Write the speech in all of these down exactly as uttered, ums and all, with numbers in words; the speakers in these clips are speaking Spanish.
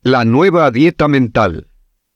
La nueva dieta mental.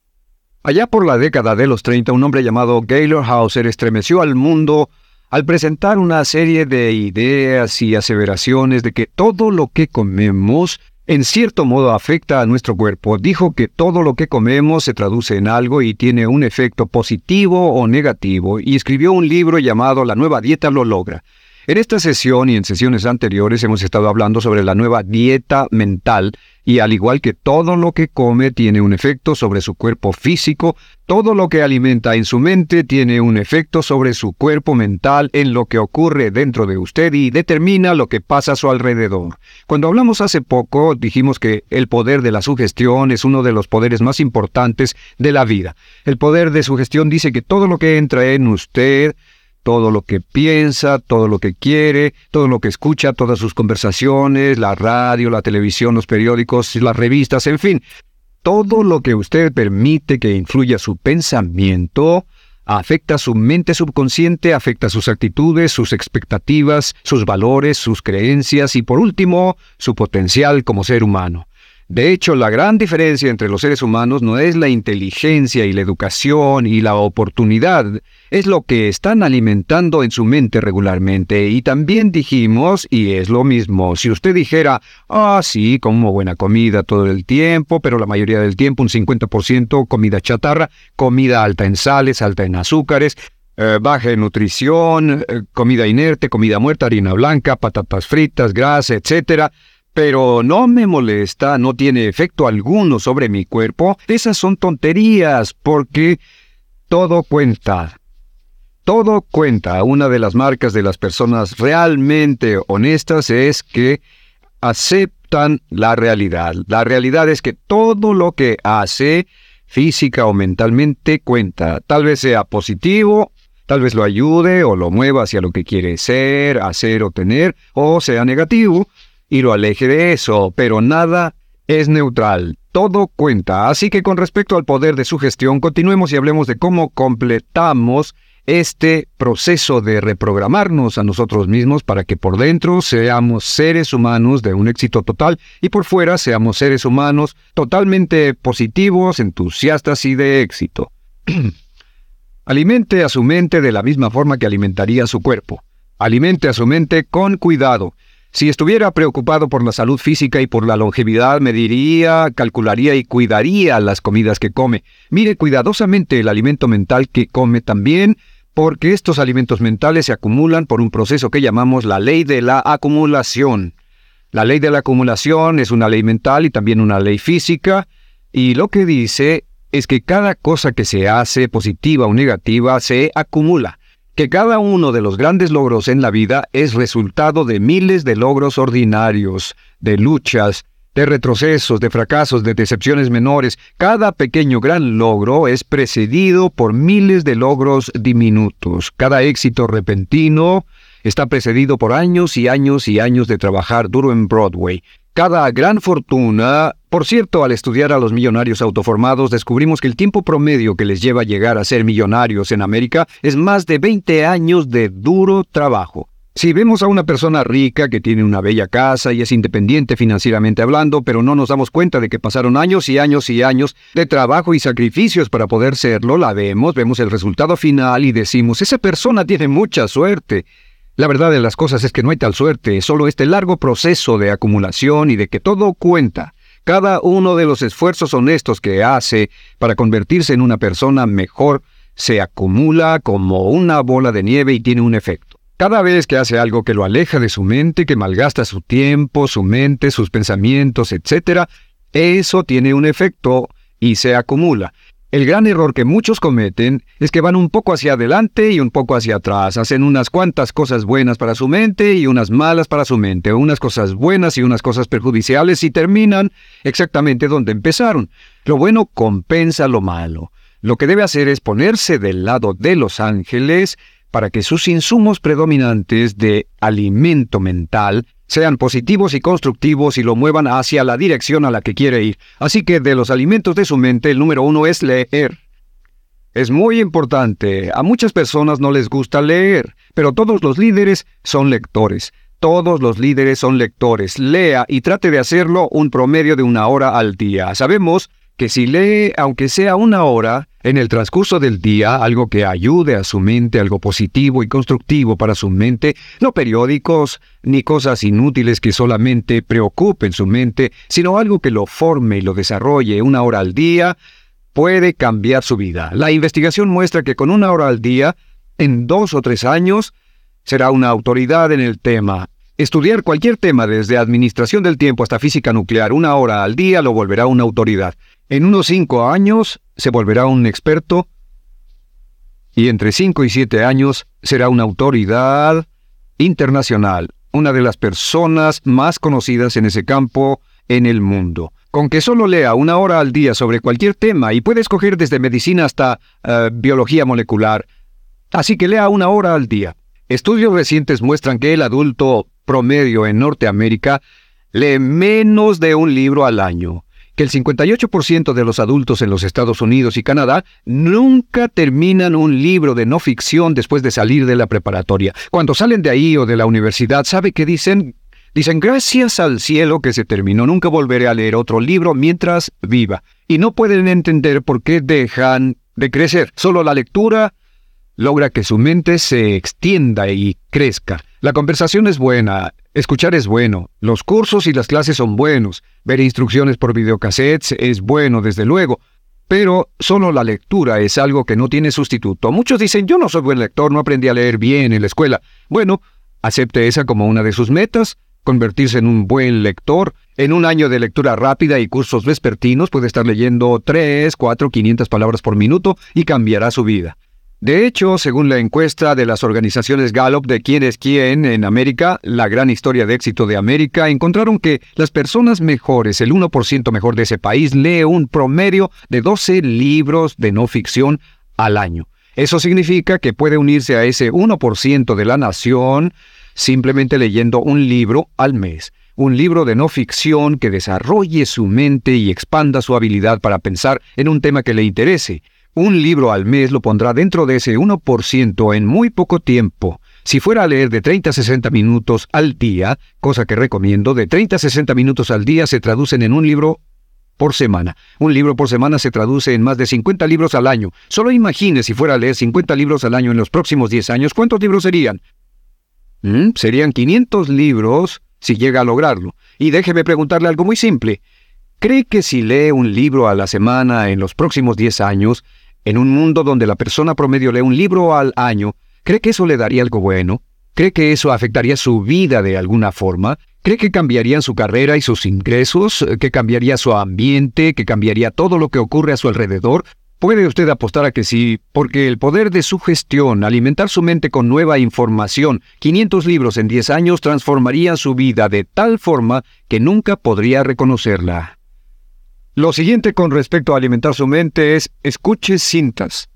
Allá por la década de los treinta, un hombre llamado Gaylord Hauser estremeció al mundo al presentar una serie de ideas y aseveraciones de que todo lo que comemos en cierto modo afecta a nuestro cuerpo. Dijo que todo lo que comemos se traduce en algo y tiene un efecto positivo o negativo, y escribió un libro llamado La nueva dieta lo logra. En esta sesión y en sesiones anteriores hemos estado hablando sobre la nueva dieta mental, y al igual que todo lo que come tiene un efecto sobre su cuerpo físico, todo lo que alimenta en su mente tiene un efecto sobre su cuerpo mental, en lo que ocurre dentro de usted y determina lo que pasa a su alrededor. Cuando hablamos hace poco, dijimos que el poder de la sugestión es uno de los poderes más importantes de la vida. El poder de sugestión dice que todo lo que entra en usted, todo lo que piensa, todo lo que quiere, todo lo que escucha, todas sus conversaciones, la radio, la televisión, los periódicos, las revistas, en fin, todo lo que usted permite que influya su pensamiento, afecta su mente subconsciente, afecta sus actitudes, sus expectativas, sus valores, sus creencias y, por último, su potencial como ser humano. De hecho, la gran diferencia entre los seres humanos no es la inteligencia y la educación y la oportunidad, es lo que están alimentando en su mente regularmente. Y también dijimos, y es lo mismo, si usted dijera, ah, sí, como buena comida todo el tiempo, pero la mayoría del tiempo, un cincuenta por ciento comida chatarra, comida alta en sales, alta en azúcares, eh, baja en nutrición, eh, comida inerte, comida muerta, harina blanca, patatas fritas, grasa, etcétera, pero no me molesta, no tiene efecto alguno sobre mi cuerpo. Esas son tonterías, porque todo cuenta. Todo cuenta. Una de las marcas de las personas realmente honestas es que aceptan la realidad. La realidad es que todo lo que hace, física o mentalmente, cuenta. Tal vez sea positivo, tal vez lo ayude o lo mueva hacia lo que quiere ser, hacer o tener, o sea negativo y lo aleje de eso, pero nada es neutral, todo cuenta. Así que con respecto al poder de sugestión, continuemos y hablemos de cómo completamos este proceso de reprogramarnos a nosotros mismos para que por dentro seamos seres humanos de un éxito total y por fuera seamos seres humanos totalmente positivos, entusiastas y de éxito. Alimente a su mente de la misma forma que alimentaría a su cuerpo. Alimente a su mente con cuidado. Si estuviera preocupado por la salud física y por la longevidad, mediría, calcularía y cuidaría las comidas que come. Mire cuidadosamente el alimento mental que come también, porque estos alimentos mentales se acumulan por un proceso que llamamos la ley de la acumulación. La ley de la acumulación es una ley mental y también una ley física, y lo que dice es que cada cosa que se hace, positiva o negativa, se acumula. Que cada uno de los grandes logros en la vida es resultado de miles de logros ordinarios, de luchas, de retrocesos, de fracasos, de decepciones menores. Cada pequeño gran logro es precedido por miles de logros diminutos. Cada éxito repentino está precedido por años y años y años de trabajar duro en Broadway. Cada gran fortuna... Por cierto, al estudiar a los millonarios autoformados, descubrimos que el tiempo promedio que les lleva a llegar a ser millonarios en América es más de veinte años de duro trabajo. Si vemos a una persona rica que tiene una bella casa y es independiente financieramente hablando, pero no nos damos cuenta de que pasaron años y años y años de trabajo y sacrificios para poder serlo, la vemos, vemos el resultado final y decimos, esa persona tiene mucha suerte. La verdad de las cosas es que no hay tal suerte, solo este largo proceso de acumulación y de que todo cuenta. Cada uno de los esfuerzos honestos que hace para convertirse en una persona mejor se acumula como una bola de nieve y tiene un efecto. Cada vez que hace algo que lo aleja de su mente, que malgasta su tiempo, su mente, sus pensamientos, etcétera, eso tiene un efecto y se acumula. El gran error que muchos cometen es que van un poco hacia adelante y un poco hacia atrás. Hacen unas cuantas cosas buenas para su mente y unas malas para su mente. Unas cosas buenas y unas cosas perjudiciales y terminan exactamente donde empezaron. Lo bueno compensa lo malo. Lo que debe hacer es ponerse del lado de los ángeles para que sus insumos predominantes de alimento mental sean positivos y constructivos y lo muevan hacia la dirección a la que quiere ir. Así que de los alimentos de su mente, el número uno es leer. Es muy importante. A muchas personas no les gusta leer, pero todos los líderes son lectores. Todos los líderes son lectores. Lea y trate de hacerlo un promedio de una hora al día. Sabemos que si lee, aunque sea una hora, en el transcurso del día, algo que ayude a su mente, algo positivo y constructivo para su mente, no periódicos ni cosas inútiles que solamente preocupen su mente, sino algo que lo forme y lo desarrolle una hora al día, puede cambiar su vida. La investigación muestra que con una hora al día, en dos o tres años, será una autoridad en el tema. Estudiar cualquier tema, desde administración del tiempo hasta física nuclear, una hora al día lo volverá una autoridad. En unos cinco años se volverá un experto y entre cinco y siete años será una autoridad internacional, una de las personas más conocidas en ese campo en el mundo. Con que solo lea una hora al día sobre cualquier tema, y puede escoger desde medicina hasta uh, biología molecular, así que lea una hora al día. Estudios recientes muestran que el adulto promedio en Norteamérica lee menos de un libro al año, que el cincuenta y ocho por ciento de los adultos en los Estados Unidos y Canadá nunca terminan un libro de no ficción después de salir de la preparatoria. Cuando salen de ahí o de la universidad, ¿sabe qué dicen? Dicen, gracias al cielo que se terminó, nunca volveré a leer otro libro mientras viva. Y no pueden entender por qué dejan de crecer. Solo la lectura logra que su mente se extienda y crezca. La conversación es buena, escuchar es bueno, los cursos y las clases son buenos, ver instrucciones por videocassettes es bueno, desde luego, pero solo la lectura es algo que no tiene sustituto. Muchos dicen, yo no soy buen lector, no aprendí a leer bien en la escuela. Bueno, acepte esa como una de sus metas, convertirse en un buen lector. En un año de lectura rápida y cursos vespertinos puede estar leyendo tres, cuatro, quinientas palabras por minuto y cambiará su vida. De hecho, según la encuesta de las organizaciones Gallup de quién es quién en América, la gran historia de éxito de América, encontraron que las personas mejores, el uno por ciento mejor de ese país, lee un promedio de doce libros de no ficción al año. Eso significa que puede unirse a ese uno por ciento de la nación simplemente leyendo un libro al mes. Un libro de no ficción que desarrolle su mente y expanda su habilidad para pensar en un tema que le interese. Un libro al mes lo pondrá dentro de ese uno por ciento en muy poco tiempo. Si fuera a leer de treinta a sesenta minutos al día, cosa que recomiendo, de treinta a sesenta minutos al día se traducen en un libro por semana. Un libro por semana se traduce en más de cincuenta libros al año. Solo imagine si fuera a leer cincuenta libros al año en los próximos diez años, ¿cuántos libros serían? ¿Mm? Serían quinientos libros si llega a lograrlo. Y déjeme preguntarle algo muy simple. ¿Cree que si lee un libro a la semana en los próximos diez años, en un mundo donde la persona promedio lee un libro al año, cree que eso le daría algo bueno? ¿Cree que eso afectaría su vida de alguna forma? ¿Cree que cambiarían su carrera y sus ingresos? ¿Que cambiaría su ambiente? ¿Que cambiaría todo lo que ocurre a su alrededor? Puede usted apostar a que sí, porque el poder de su gestión, alimentar su mente con nueva información, quinientos libros en diez años transformarían su vida de tal forma que nunca podría reconocerla. Lo siguiente con respecto a alimentar su mente es escuche cintas.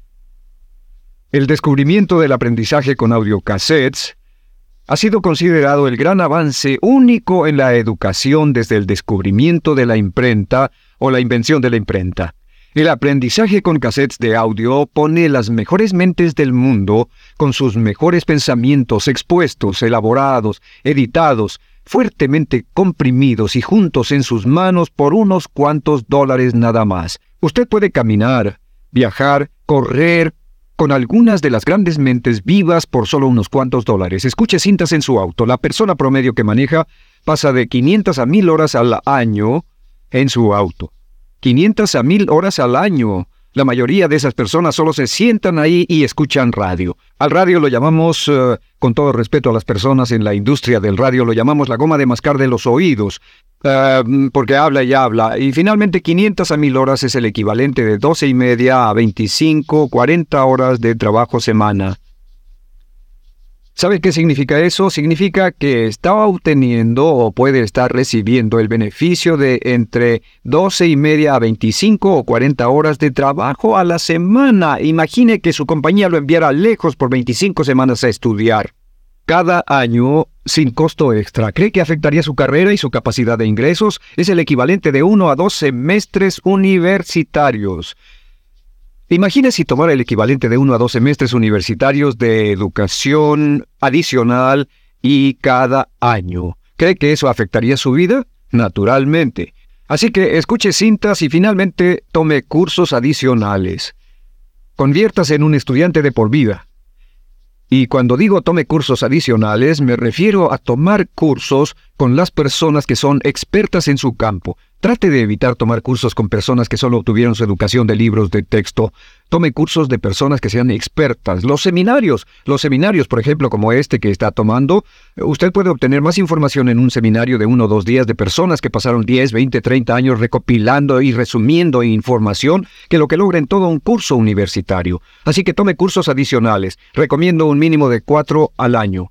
El descubrimiento del aprendizaje con audiocassettes ha sido considerado el gran avance único en la educación desde el descubrimiento de la imprenta o la invención de la imprenta. El aprendizaje con cassettes de audio pone las mejores mentes del mundo con sus mejores pensamientos expuestos, elaborados, editados, fuertemente comprimidos y juntos en sus manos por unos cuantos dólares nada más. Usted puede caminar, viajar, correr con algunas de las grandes mentes vivas por solo unos cuantos dólares. Escuche cintas en su auto. La persona promedio que maneja pasa de quinientas a mil horas al año en su auto. quinientas a mil horas al año. La mayoría de esas personas solo se sientan ahí y escuchan radio. Al radio lo llamamos, uh, con todo respeto a las personas en la industria del radio, lo llamamos la goma de mascar de los oídos, uh, porque habla y habla. Y finalmente quinientas a mil horas es el equivalente de doce y media a veinticinco, cuarenta horas de trabajo semana. ¿Sabe qué significa eso? Significa que está obteniendo o puede estar recibiendo el beneficio de entre doce y media a veinticinco o cuarenta horas de trabajo a la semana. Imagine que su compañía lo enviara lejos por veinticinco semanas a estudiar. Cada año, sin costo extra. ¿Cree que afectaría su carrera y su capacidad de ingresos? Es el equivalente de uno a dos semestres universitarios. Imagine si tomara el equivalente de uno a dos semestres universitarios de educación adicional y cada año. ¿Cree que eso afectaría su vida? Naturalmente. Así que escuche cintas y finalmente tome cursos adicionales. Conviértase en un estudiante de por vida. Y cuando digo tome cursos adicionales, me refiero a tomar cursos con las personas que son expertas en su campo. Trate de evitar tomar cursos con personas que solo obtuvieron su educación de libros de texto. Tome cursos de personas que sean expertas. Los seminarios, los seminarios, por ejemplo, como este que está tomando, usted puede obtener más información en un seminario de uno o dos días de personas que pasaron diez, veinte, treinta años recopilando y resumiendo información que lo que logra en todo un curso universitario. Así que tome cursos adicionales. Recomiendo un mínimo de cuatro al año.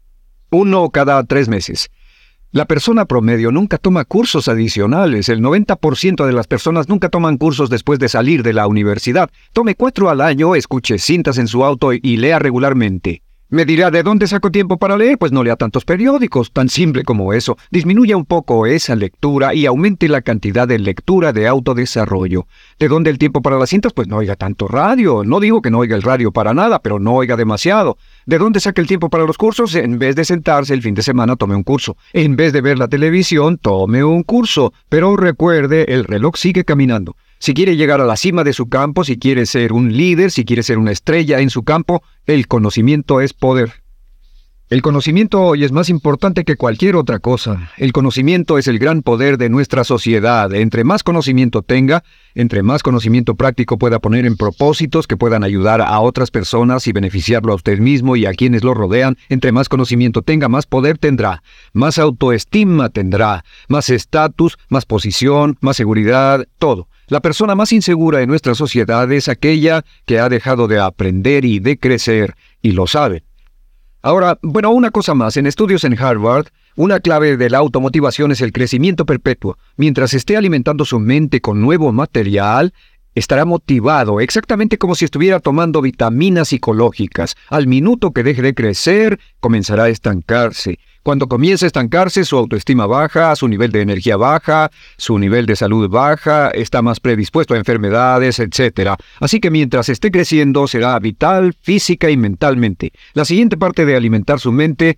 Uno cada tres meses. La persona promedio nunca toma cursos adicionales. El noventa por ciento de las personas nunca toman cursos después de salir de la universidad. Tome cuatro al año, escuche cintas en su auto y lea regularmente. Me dirá, ¿de dónde saco tiempo para leer? Pues no lea tantos periódicos, tan simple como eso. Disminuya un poco esa lectura y aumente la cantidad de lectura de autodesarrollo. ¿De dónde el tiempo para las cintas? Pues no oiga tanto radio. No digo que no oiga el radio para nada, pero no oiga demasiado. ¿De dónde saca el tiempo para los cursos? En vez de sentarse el fin de semana, tome un curso. En vez de ver la televisión, tome un curso. Pero recuerde, el reloj sigue caminando. Si quiere llegar a la cima de su campo, si quiere ser un líder, si quiere ser una estrella en su campo, el conocimiento es poder. El conocimiento hoy es más importante que cualquier otra cosa. El conocimiento es el gran poder de nuestra sociedad. Entre más conocimiento tenga, entre más conocimiento práctico pueda poner en propósitos que puedan ayudar a otras personas y beneficiarlo a usted mismo y a quienes lo rodean, entre más conocimiento tenga, más poder tendrá, más autoestima tendrá, más estatus, más posición, más seguridad, todo. La persona más insegura de nuestra sociedad es aquella que ha dejado de aprender y de crecer, y lo sabe. Ahora, bueno, una cosa más. En estudios en Harvard, una clave de la automotivación es el crecimiento perpetuo. Mientras esté alimentando su mente con nuevo material, estará motivado, exactamente como si estuviera tomando vitaminas psicológicas. Al minuto que deje de crecer, comenzará a estancarse. Cuando comienza a estancarse, su autoestima baja, su nivel de energía baja, su nivel de salud baja, está más predispuesto a enfermedades, etcétera. Así que mientras esté creciendo, será vital, física y mentalmente. La siguiente parte de alimentar su mente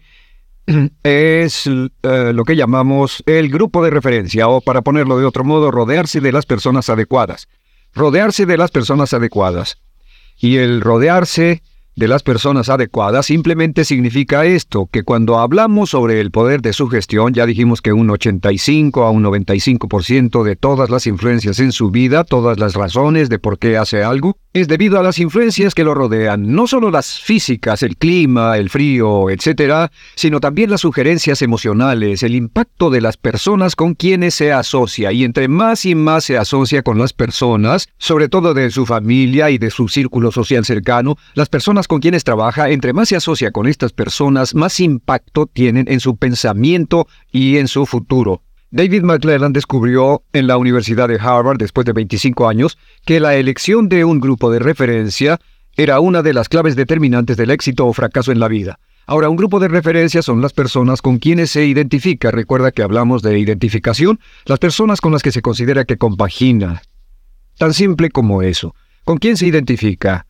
es uh, lo que llamamos el grupo de referencia, o para ponerlo de otro modo, rodearse de las personas adecuadas. Rodearse de las personas adecuadas. Y el rodearse de las personas adecuadas simplemente significa esto, que cuando hablamos sobre el poder de sugestión, ya dijimos que un ochenta y cinco a un noventa y cinco por ciento de todas las influencias en su vida, todas las razones de por qué hace algo, es debido a las influencias que lo rodean, no solo las físicas, el clima, el frío, etcétera, sino también las sugerencias emocionales, el impacto de las personas con quienes se asocia, y entre más y más se asocia con las personas, sobre todo de su familia y de su círculo social cercano, las personas con quienes trabaja, entre más se asocia con estas personas, más impacto tienen en su pensamiento y en su futuro. David McClelland descubrió en la Universidad de Harvard, después de veinticinco años, que la elección de un grupo de referencia era una de las claves determinantes del éxito o fracaso en la vida. Ahora, un grupo de referencia son las personas con quienes se identifica. Recuerda que hablamos de identificación, las personas con las que se considera que compagina. Tan simple como eso. ¿Con quién se identifica?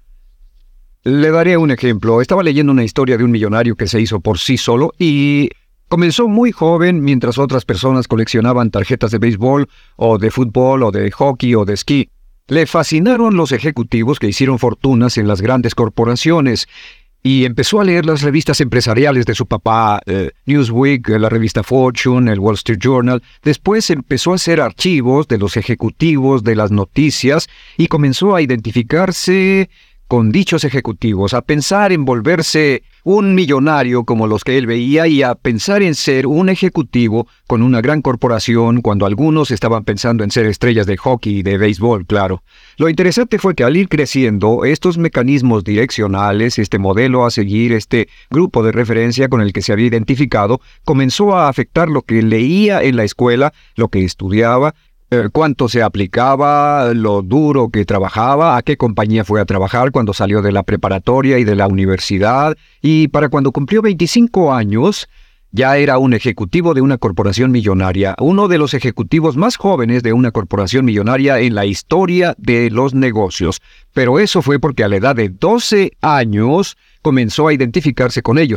Le daré un ejemplo. Estaba leyendo una historia de un millonario que se hizo por sí solo y comenzó muy joven mientras otras personas coleccionaban tarjetas de béisbol o de fútbol o de hockey o de esquí. Le fascinaron los ejecutivos que hicieron fortunas en las grandes corporaciones y empezó a leer las revistas empresariales de su papá, eh, Newsweek, la revista Fortune, el Wall Street Journal. Después empezó a hacer archivos de los ejecutivos, de las noticias, y comenzó a identificarse con dichos ejecutivos, a pensar en volverse un millonario como los que él veía y a pensar en ser un ejecutivo con una gran corporación cuando algunos estaban pensando en ser estrellas de hockey y de béisbol, claro. Lo interesante fue que al ir creciendo, estos mecanismos direccionales, este modelo a seguir, este grupo de referencia con el que se había identificado, comenzó a afectar lo que leía en la escuela, lo que estudiaba, cuánto se aplicaba, lo duro que trabajaba, a qué compañía fue a trabajar cuando salió de la preparatoria y de la universidad, y para cuando cumplió veinticinco años, ya era un ejecutivo de una corporación millonaria, uno de los ejecutivos más jóvenes de una corporación millonaria en la historia de los negocios. Pero eso fue porque a la edad de doce años comenzó a identificarse con ellos.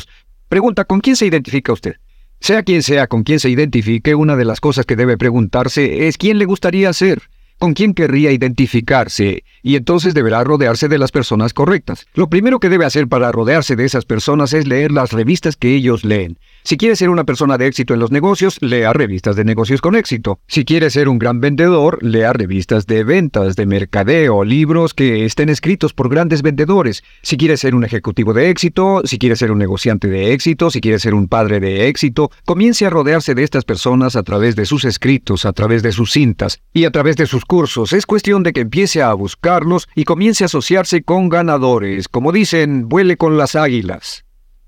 Pregunta, ¿con quién se identifica usted? Sea quien sea con quien se identifique, una de las cosas que debe preguntarse es quién le gustaría ser, con quién querría identificarse, y entonces deberá rodearse de las personas correctas. Lo primero que debe hacer para rodearse de esas personas es leer las revistas que ellos leen. Si quiere ser una persona de éxito en los negocios, lea revistas de negocios con éxito. Si quiere ser un gran vendedor, lea revistas de ventas, de mercadeo, libros que estén escritos por grandes vendedores. Si quiere ser un ejecutivo de éxito, si quiere ser un negociante de éxito, si quiere ser un padre de éxito, comience a rodearse de estas personas a través de sus escritos, a través de sus cintas y a través de sus cursos. Es cuestión de que empiece a buscarlos y comience a asociarse con ganadores. Como dicen, vuele con las águilas.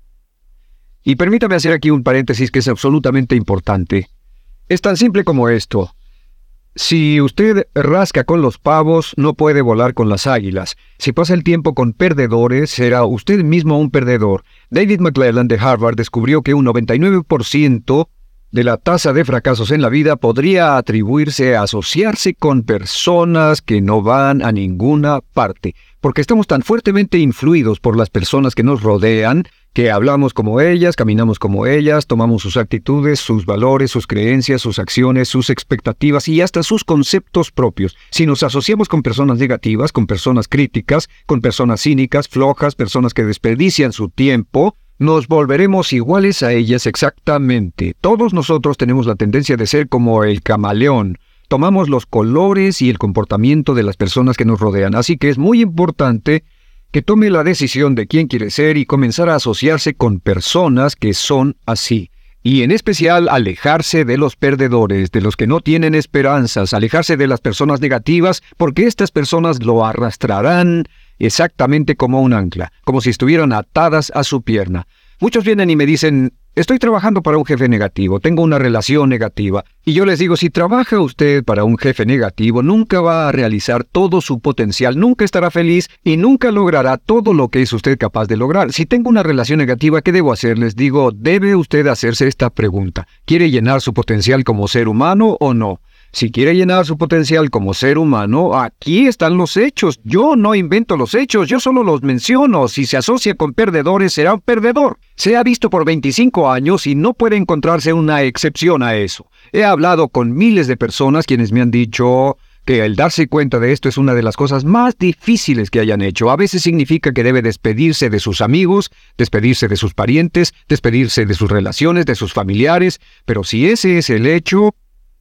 Y permítame hacer aquí un paréntesis que es absolutamente importante. Es tan simple como esto. Si usted rasca con los pavos, no puede volar con las águilas. Si pasa el tiempo con perdedores, será usted mismo un perdedor. David McClelland de Harvard descubrió que un noventa y nueve por ciento de la tasa de fracasos en la vida podría atribuirse a asociarse con personas que no van a ninguna parte, porque estamos tan fuertemente influidos por las personas que nos rodean, que hablamos como ellas, caminamos como ellas, tomamos sus actitudes, sus valores, sus creencias, sus acciones, sus expectativas y hasta sus conceptos propios. Si nos asociamos con personas negativas, con personas críticas, con personas cínicas, flojas, personas que desperdician su tiempo, nos volveremos iguales a ellas exactamente. Todos nosotros tenemos la tendencia de ser como el camaleón. Tomamos los colores y el comportamiento de las personas que nos rodean, así que es muy importante que tome la decisión de quién quiere ser y comenzar a asociarse con personas que son así. Y en especial alejarse de los perdedores, de los que no tienen esperanzas, alejarse de las personas negativas, porque estas personas lo arrastrarán exactamente como un ancla, como si estuvieran atadas a su pierna. Muchos vienen y me dicen, estoy trabajando para un jefe negativo, tengo una relación negativa. Y yo les digo, si trabaja usted para un jefe negativo, nunca va a realizar todo su potencial, nunca estará feliz y nunca logrará todo lo que es usted capaz de lograr. Si tengo una relación negativa, ¿qué debo hacer? Les digo, debe usted hacerse esta pregunta. ¿Quiere llenar su potencial como ser humano o no? Si quiere llenar su potencial como ser humano, aquí están los hechos. Yo no invento los hechos, yo solo los menciono. Si se asocia con perdedores, será un perdedor. Se ha visto por veinticinco años y no puede encontrarse una excepción a eso. He hablado con miles de personas quienes me han dicho que el darse cuenta de esto es una de las cosas más difíciles que hayan hecho. A veces significa que debe despedirse de sus amigos, despedirse de sus parientes, despedirse de sus relaciones, de sus familiares. Pero si ese es el hecho,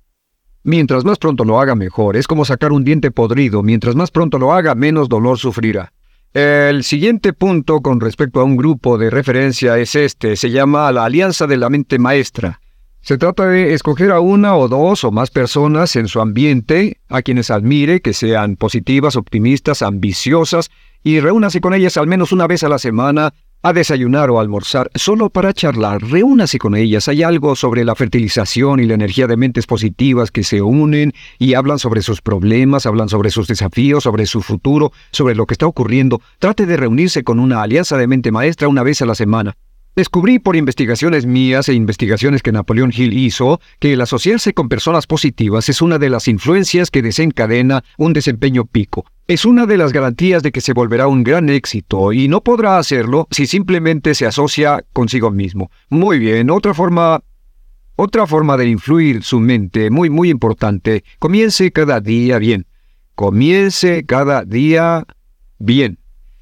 mientras más pronto lo haga, mejor. Es como sacar un diente podrido. Mientras más pronto lo haga, menos dolor sufrirá. El siguiente punto con respecto a un grupo de referencia es este. Se llama la Alianza de la Mente Maestra. Se trata de escoger a una o dos o más personas en su ambiente, a quienes admire, que sean positivas, optimistas, ambiciosas, y reúnase con ellas al menos una vez a la semana, a desayunar o almorzar, solo para charlar. Reúnase con ellas. Hay algo sobre la fertilización y la energía de mentes positivas que se unen y hablan sobre sus problemas, hablan sobre sus desafíos, sobre su futuro, sobre lo que está ocurriendo. Trate de reunirse con una alianza de mente maestra una vez a la semana. Descubrí por investigaciones mías e investigaciones que Napoleón Hill hizo que el asociarse con personas positivas es una de las influencias que desencadena un desempeño pico. Es una de las garantías de que se volverá un gran éxito y no podrá hacerlo si simplemente se asocia consigo mismo. Muy bien, otra forma, otra forma de influir su mente, muy muy importante. Comience cada día bien. Comience cada día bien.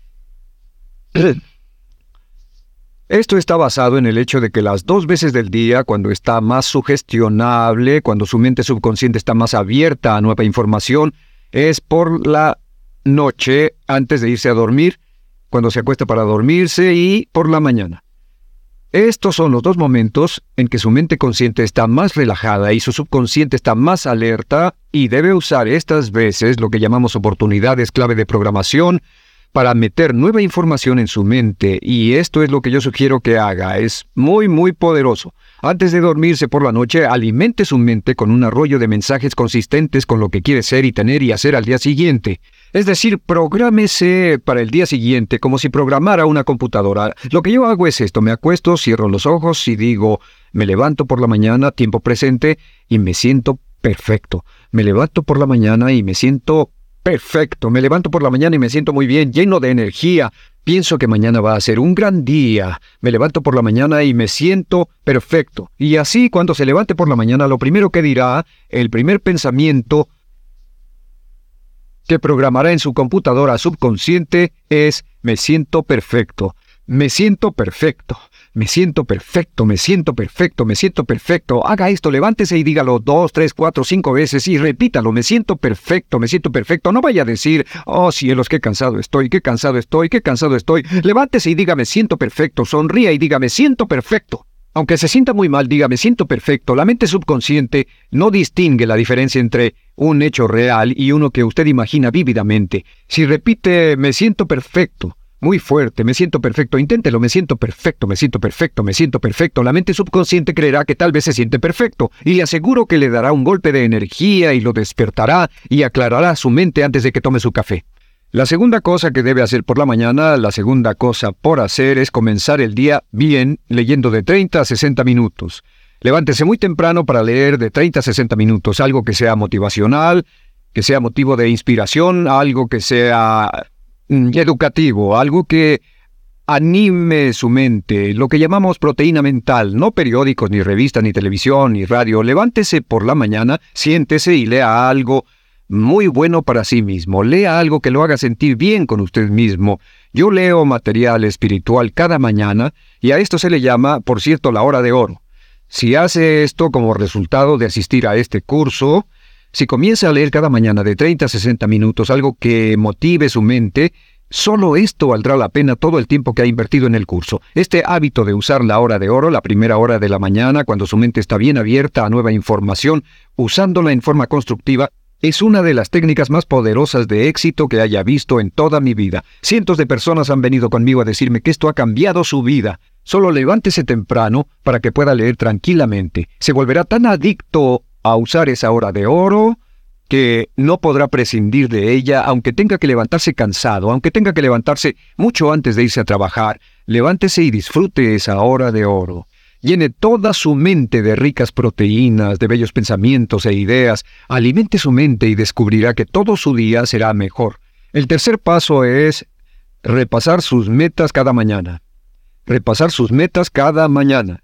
Esto está basado en el hecho de que las dos veces del día, cuando está más sugestionable, cuando su mente subconsciente está más abierta a nueva información, es por la noche antes de irse a dormir, cuando se acuesta para dormirse y por la mañana. Estos son los dos momentos en que su mente consciente está más relajada y su subconsciente está más alerta y debe usar estas veces lo que llamamos oportunidades clave de programación para meter nueva información en su mente, y esto es lo que yo sugiero que haga. Es muy, muy poderoso. Antes de dormirse por la noche, alimente su mente con un arroyo de mensajes consistentes con lo que quiere ser y tener y hacer al día siguiente. Es decir, prográmese para el día siguiente como si programara una computadora. Lo que yo hago es esto: me acuesto, cierro los ojos y digo, me levanto por la mañana, tiempo presente, y me siento perfecto. Me levanto por la mañana y me siento perfecto. Me levanto por la mañana y me siento muy bien, lleno de energía. Pienso que mañana va a ser un gran día. Me levanto por la mañana y me siento perfecto. Y así, cuando se levante por la mañana, lo primero que dirá, el primer pensamiento que programará en su computadora subconsciente es: me siento perfecto, me siento perfecto, me siento perfecto, me siento perfecto, me siento perfecto. Haga esto, levántese y dígalo dos, tres, cuatro, cinco veces y repítalo: me siento perfecto, me siento perfecto. No vaya a decir: oh cielos, qué cansado estoy, qué cansado estoy, qué cansado estoy. Levántese y diga: me siento perfecto, sonría y diga: me siento perfecto. Aunque se sienta muy mal, diga: me siento perfecto. La mente subconsciente no distingue la diferencia entre un hecho real y uno que usted imagina vívidamente. Si repite: me siento perfecto, muy fuerte, me siento perfecto, inténtelo: me siento perfecto, me siento perfecto, me siento perfecto. La mente subconsciente creerá que tal vez se siente perfecto, y le aseguro que le dará un golpe de energía y lo despertará y aclarará su mente antes de que tome su café. La segunda cosa que debe hacer por la mañana, la segunda cosa por hacer, es comenzar el día bien, leyendo de treinta a sesenta minutos. Levántese muy temprano para leer de treinta a sesenta minutos, algo que sea motivacional, que sea motivo de inspiración, algo que sea mm, educativo, algo que anime su mente, lo que llamamos proteína mental, no periódicos, ni revistas, ni televisión, ni radio. Levántese por la mañana, siéntese y lea algo muy bueno para sí mismo. Lea algo que lo haga sentir bien con usted mismo. Yo leo material espiritual cada mañana y a esto se le llama, por cierto, la hora de oro. Si hace esto como resultado de asistir a este curso, si comienza a leer cada mañana de treinta a sesenta minutos algo que motive su mente, solo esto valdrá la pena todo el tiempo que ha invertido en el curso. Este hábito de usar la hora de oro, la primera hora de la mañana, cuando su mente está bien abierta a nueva información, usándola en forma constructiva, es una de las técnicas más poderosas de éxito que haya visto en toda mi vida. Cientos de personas han venido conmigo a decirme que esto ha cambiado su vida. Solo levántese temprano para que pueda leer tranquilamente. Se volverá tan adicto a usar esa hora de oro que no podrá prescindir de ella, aunque tenga que levantarse cansado, aunque tenga que levantarse mucho antes de irse a trabajar. Levántese y disfrute esa hora de oro. Llene toda su mente de ricas proteínas, de bellos pensamientos e ideas. Alimente su mente y descubrirá que todo su día será mejor. El tercer paso es repasar sus metas cada mañana. Repasar sus metas cada mañana.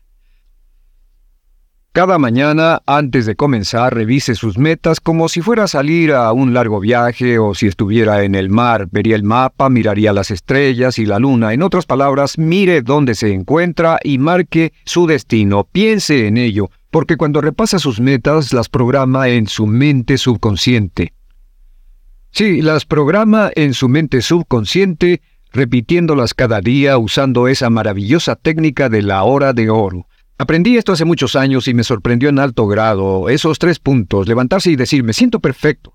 Cada mañana, antes de comenzar, revise sus metas como si fuera a salir a un largo viaje o si estuviera en el mar. Vería el mapa, miraría las estrellas y la luna. En otras palabras, mire dónde se encuentra y marque su destino. Piense en ello, porque cuando repasa sus metas, las programa en su mente subconsciente. Sí, las programa en su mente subconsciente, repitiéndolas cada día usando esa maravillosa técnica de la hora de oro. Aprendí esto hace muchos años y me sorprendió en alto grado. Esos tres puntos: levantarse y decir: me siento perfecto.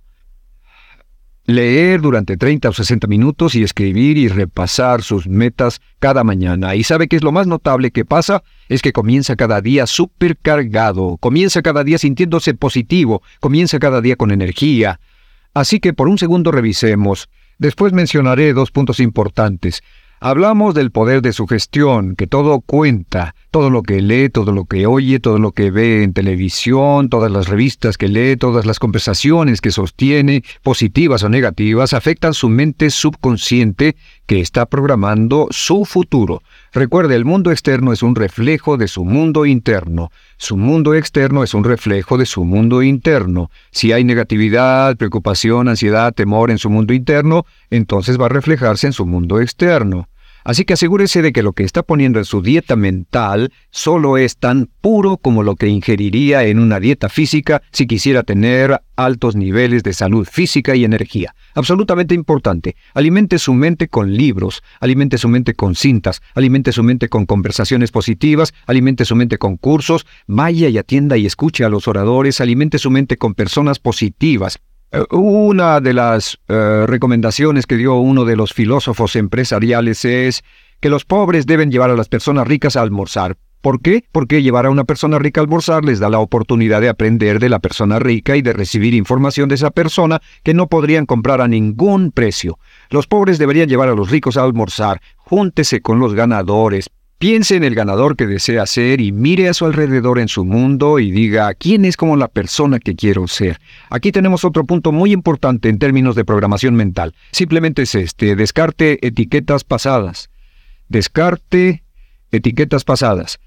Leer durante treinta o sesenta minutos y escribir y repasar sus metas cada mañana. ¿Y sabe qué es lo más notable que pasa? Es que comienza cada día supercargado, comienza cada día sintiéndose positivo, comienza cada día con energía. Así que por un segundo revisemos. Después mencionaré dos puntos importantes. Hablamos del poder de sugestión, que todo cuenta, todo lo que lee, todo lo que oye, todo lo que ve en televisión, todas las revistas que lee, todas las conversaciones que sostiene, positivas o negativas, afectan su mente subconsciente que está programando su futuro. Recuerde, el mundo externo es un reflejo de su mundo interno. Su mundo externo es un reflejo de su mundo interno. Si hay negatividad, preocupación, ansiedad, temor en su mundo interno, entonces va a reflejarse en su mundo externo. Así que asegúrese de que lo que está poniendo en su dieta mental solo es tan puro como lo que ingeriría en una dieta física si quisiera tener altos niveles de salud física y energía. Absolutamente importante. Alimente su mente con libros, alimente su mente con cintas, alimente su mente con conversaciones positivas, alimente su mente con cursos, vaya y atienda y escuche a los oradores, alimente su mente con personas positivas. Una de las uh, recomendaciones que dio uno de los filósofos empresariales es que los pobres deben llevar a las personas ricas a almorzar. ¿Por qué? Porque llevar a una persona rica a almorzar les da la oportunidad de aprender de la persona rica y de recibir información de esa persona que no podrían comprar a ningún precio. Los pobres deberían llevar a los ricos a almorzar. Júntese con los ganadores. Piense en el ganador que desea ser y mire a su alrededor en su mundo y diga, ¿quién es como la persona que quiero ser? Aquí tenemos otro punto muy importante en términos de programación mental. Simplemente es este, descarte etiquetas pasadas. Descarte etiquetas pasadas.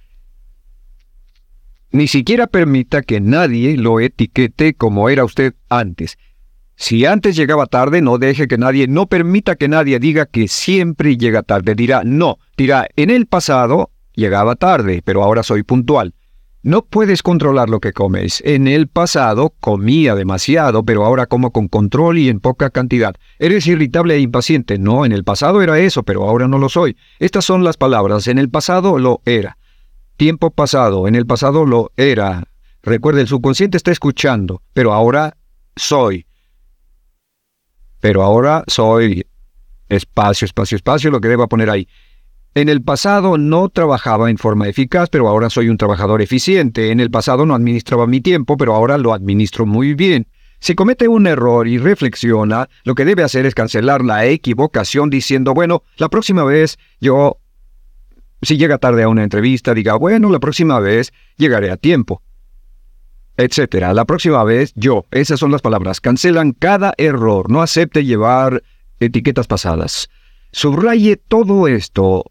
Ni siquiera permita que nadie lo etiquete como era usted antes. Si antes llegaba tarde, no deje que nadie, no permita que nadie diga que siempre llega tarde. Dirá, no, dirá, en el pasado llegaba tarde, pero ahora soy puntual. No puedes controlar lo que comes. En el pasado comía demasiado, pero ahora como con control y en poca cantidad. Eres irritable e impaciente. No, en el pasado era eso, pero ahora no lo soy. Estas son las palabras. En el pasado lo era. Tiempo pasado. En el pasado lo era. Recuerde, el subconsciente está escuchando, pero ahora soy. Pero ahora soy espacio, espacio, espacio, lo que deba poner ahí. En el pasado no trabajaba en forma eficaz, pero ahora soy un trabajador eficiente. En el pasado no administraba mi tiempo, pero ahora lo administro muy bien. Si comete un error y reflexiona, lo que debe hacer es cancelar la equivocación diciendo, bueno, la próxima vez yo, si llega tarde a una entrevista, diga, bueno, la próxima vez llegaré a tiempo. Etcétera. La próxima vez, yo. Esas son las palabras. Cancelan cada error. No acepte llevar etiquetas pasadas. Subraye todo esto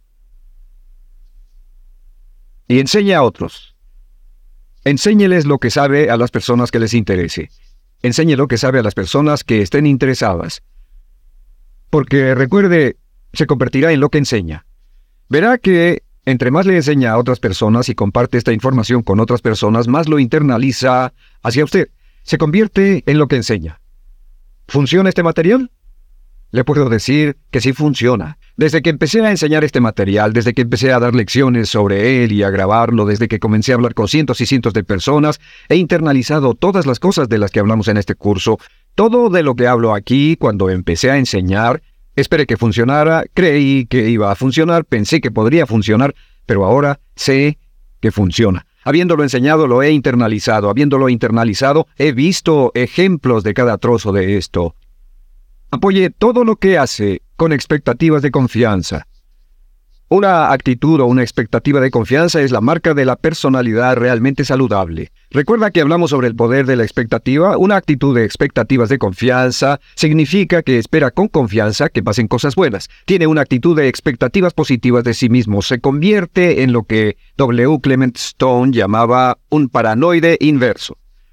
y enseñe a otros. Enséñeles lo que sabe a las personas que les interese. Enseñe lo que sabe a las personas que estén interesadas. Porque, recuerde, se convertirá en lo que enseña. Verá que entre más le enseña a otras personas y comparte esta información con otras personas, más lo internaliza hacia usted. Se convierte en lo que enseña. ¿Funciona este material? Le puedo decir que sí funciona. Desde que empecé a enseñar este material, desde que empecé a dar lecciones sobre él y a grabarlo, desde que comencé a hablar con cientos y cientos de personas, he internalizado todas las cosas de las que hablamos en este curso. Todo de lo que hablo aquí, cuando empecé a enseñar, esperé que funcionara, creí que iba a funcionar, pensé que podría funcionar, pero ahora sé que funciona. Habiéndolo enseñado, lo he internalizado. Habiéndolo internalizado, he visto ejemplos de cada trozo de esto. Apoye todo lo que hace con expectativas de confianza. Una actitud o una expectativa de confianza es la marca de la personalidad realmente saludable. ¿Recuerda que hablamos sobre el poder de la expectativa? Una actitud de expectativas de confianza significa que espera con confianza que pasen cosas buenas. Tiene una actitud de expectativas positivas de sí mismo. Se convierte en lo que W. Clement Stone llamaba un paranoide inverso.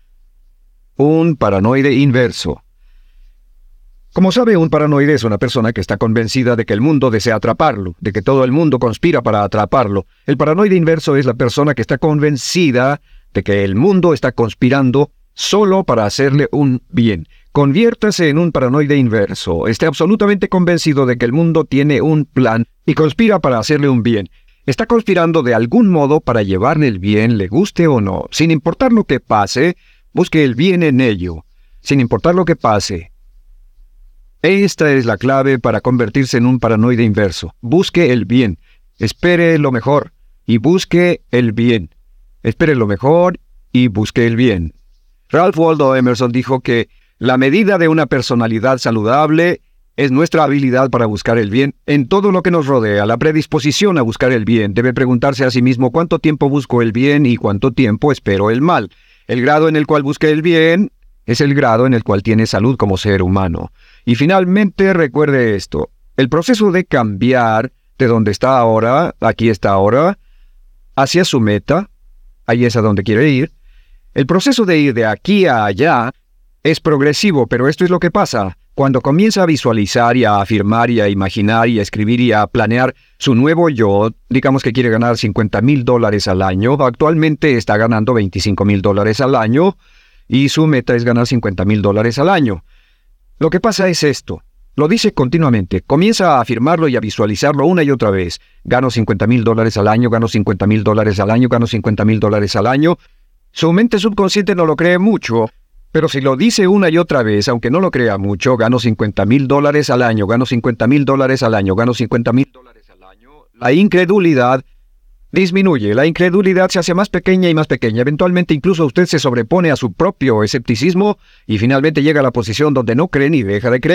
Un paranoide inverso. Como sabe, un paranoide es una persona que está convencida de que el mundo desea atraparlo, de que todo el mundo conspira para atraparlo. El paranoide inverso es la persona que está convencida de que el mundo está conspirando solo para hacerle un bien. Conviértase en un paranoide inverso. Esté absolutamente convencido de que el mundo tiene un plan y conspira para hacerle un bien. Está conspirando de algún modo para llevarle el bien, le guste o no. Sin importar lo que pase, busque el bien en ello. Sin importar lo que pase. Esta es la clave para convertirse en un paranoide inverso. Busque el bien. Espere lo mejor y busque el bien. Espere lo mejor y busque el bien. Ralph Waldo Emerson dijo que la medida de una personalidad saludable es nuestra habilidad para buscar el bien en todo lo que nos rodea. La predisposición a buscar el bien debe preguntarse a sí mismo cuánto tiempo busco el bien y cuánto tiempo espero el mal. El grado en el cual busque el bien es el grado en el cual tiene salud como ser humano. Y finalmente recuerde esto, el proceso de cambiar de donde está ahora, aquí está ahora, hacia su meta, ahí es a donde quiere ir, el proceso de ir de aquí a allá es progresivo, pero esto es lo que pasa. Cuando comienza a visualizar y a afirmar y a imaginar y a escribir y a planear su nuevo yo, digamos que quiere ganar cincuenta mil dólares al año, actualmente está ganando veinticinco mil dólares al año, y su meta es ganar cincuenta mil dólares al año. Lo que pasa es esto. Lo dice continuamente. Comienza a afirmarlo y a visualizarlo una y otra vez. Gano cincuenta mil dólares al año, gano cincuenta mil dólares al año, gano cincuenta mil dólares al año. Su mente subconsciente no lo cree mucho, pero si lo dice una y otra vez, aunque no lo crea mucho, gano cincuenta mil dólares al año, gano cincuenta mil dólares al año, gano cincuenta mil dólares al año, la incredulidad disminuye. La incredulidad se hace más pequeña y más pequeña. Eventualmente incluso usted se sobrepone a su propio escepticismo y finalmente llega a la posición donde no cree ni deja de creer.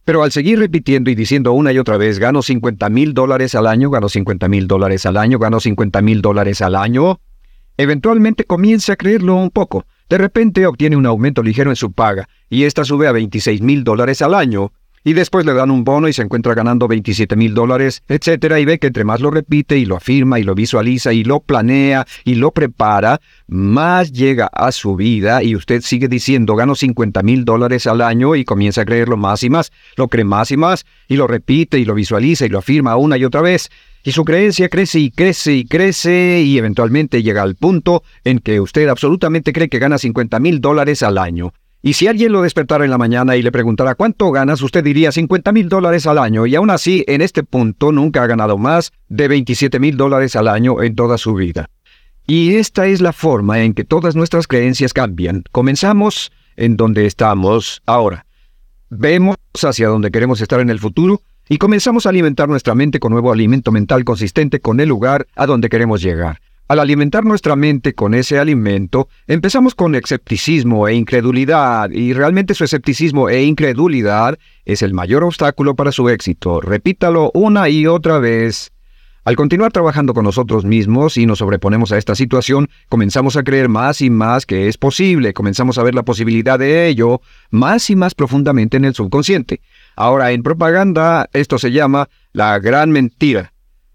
Pero al seguir repitiendo y diciendo una y otra vez, gano cincuenta mil dólares al año, gano cincuenta mil dólares al año, gano cincuenta mil dólares al año, eventualmente comienza a creerlo un poco. De repente obtiene un aumento ligero en su paga, y ésta sube a veintiséis mil dólares al año. Y después le dan un bono y se encuentra ganando veintisiete mil dólares, etcétera, y ve que entre más lo repite y lo afirma y lo visualiza y lo planea y lo prepara, más llega a su vida y usted sigue diciendo gano cincuenta mil dólares al año y comienza a creerlo más y más, lo cree más y más y lo repite y lo visualiza y lo afirma una y otra vez. Y su creencia crece y crece y crece y eventualmente llega al punto en que usted absolutamente cree que gana cincuenta mil dólares al año. Y si alguien lo despertara en la mañana y le preguntara ¿cuánto ganas?, usted diría cincuenta mil dólares al año, y aún así, en este punto, nunca ha ganado más de veintisiete mil dólares al año en toda su vida. Y esta es la forma en que todas nuestras creencias cambian. Comenzamos en donde estamos ahora. Vemos hacia donde queremos estar en el futuro y comenzamos a alimentar nuestra mente con nuevo alimento mental consistente con el lugar a donde queremos llegar. Al alimentar nuestra mente con ese alimento, empezamos con escepticismo e incredulidad, y realmente su escepticismo e incredulidad es el mayor obstáculo para su éxito. Repítalo una y otra vez. Al continuar trabajando con nosotros mismos y nos sobreponemos a esta situación, comenzamos a creer más y más que es posible, comenzamos a ver la posibilidad de ello más y más profundamente en el subconsciente. Ahora, en propaganda, esto se llama la gran mentira.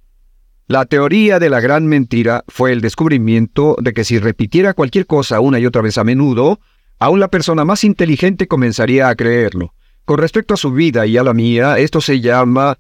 La teoría de la gran mentira fue el descubrimiento de que si repitiera cualquier cosa una y otra vez a menudo, aún la persona más inteligente comenzaría a creerlo. Con respecto a su vida y a la mía, esto se llama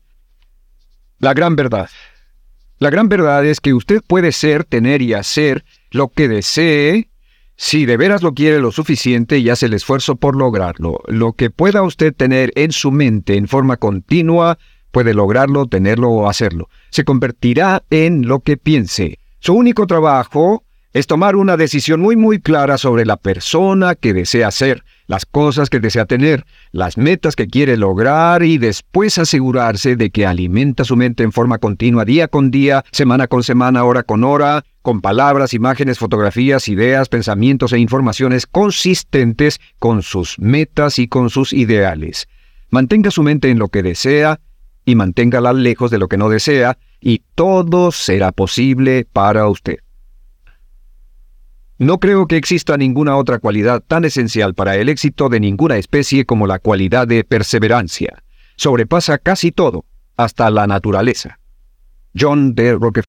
la gran verdad. La gran verdad es que usted puede ser, tener y hacer lo que desee si de veras lo quiere lo suficiente y hace el esfuerzo por lograrlo. Lo que pueda usted tener en su mente en forma continua, puede lograrlo, tenerlo o hacerlo. Se convertirá en lo que piense. Su único trabajo es tomar una decisión muy muy clara sobre la persona que desea ser, las cosas que desea tener, las metas que quiere lograr y después asegurarse de que alimenta su mente en forma continua, día con día, semana con semana, hora con hora, con palabras, imágenes, fotografías, ideas, pensamientos e informaciones consistentes con sus metas y con sus ideales. Mantenga su mente en lo que desea y manténgala lejos de lo que no desea, y todo será posible para usted. No creo que exista ninguna otra cualidad tan esencial para el éxito de ninguna especie como la cualidad de perseverancia. Sobrepasa casi todo, hasta la naturaleza. John D. Rockefeller.